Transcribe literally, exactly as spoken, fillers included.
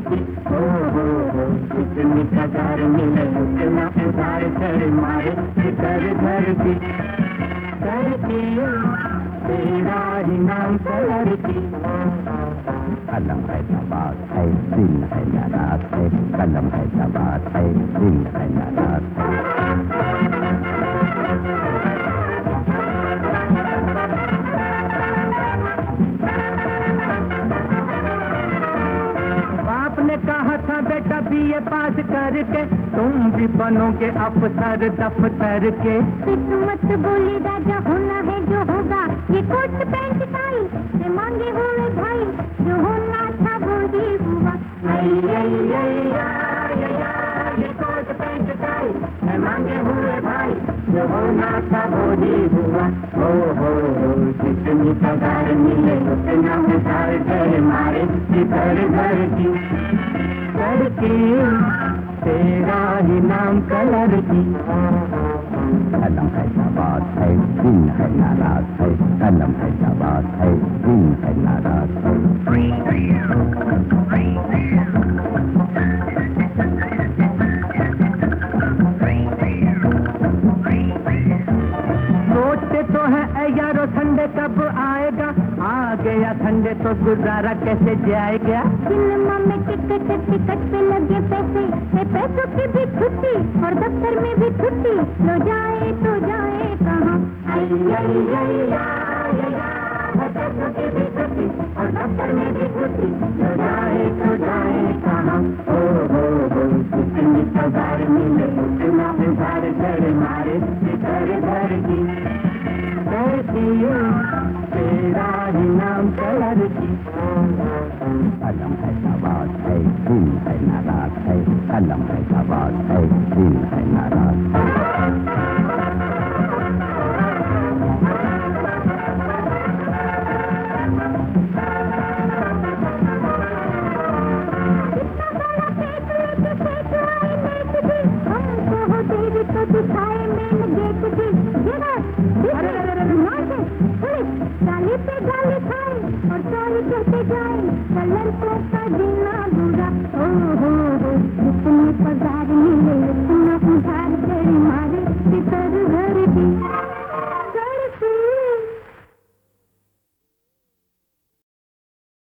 की। ओ हो हो जितनी पगार मिले उतना उधार कर मारे घर घर की। करती तेरा ही नाम कलर की। कलम है सवार है दिल है नाराज है, कलम है सवार है दिल है नाराज है। बाप ने कहा था बेटा बीए पास करके तुम भी बनोगे अफसर दफ्तर के। किस्मत बोली राजा होना है जो होगा, ये कोट पैंट टाई से मांगे हुए भाई, जो होना था वो ही हुआ। आई आई आई आई आई, ये कोट पैंट टाई से मांगे हुए भाई, जो होना था वो ही हुआ। ओ हो हो जितनी पगार मिले उतना उधार कर मारे घर घर की। करके तेरा ही नाम कलर की। कलम है सवार है दिल है नाराज है, कलम है सवार है दिल है नाराज है। सोचते तो है ऐ यारो ठंडे कब आएगा, आ गया ठंडे तो गुजारा कैसे जाएगा। सिनेमा में टिकट टिकट पे लगे पैसे, है पैसों की भी छुट्टी और दफ्तर में भी छुट्टी, लो जाए तो जाए कहाँ। आई आई आई आई आई, पैसों की भी छुट्टी और दफ्तर में भी छुट्टी, लो जाए तो जाए कहाँ। ओ हो हो जितनी पगार मिले उतना उधार कर मारे घर घर की। करती तेरा ही नाम कलर की। कलम है सवार है दिल है नाराज है, कलम है सवार है दिल है नाराज है। तो दिखाए मेन गेट भी जरा गाली पे गाली खाए और सॉरी कहते जाए, कलर को का जीना बुरा। ओ हो हो जितनी पगार मिले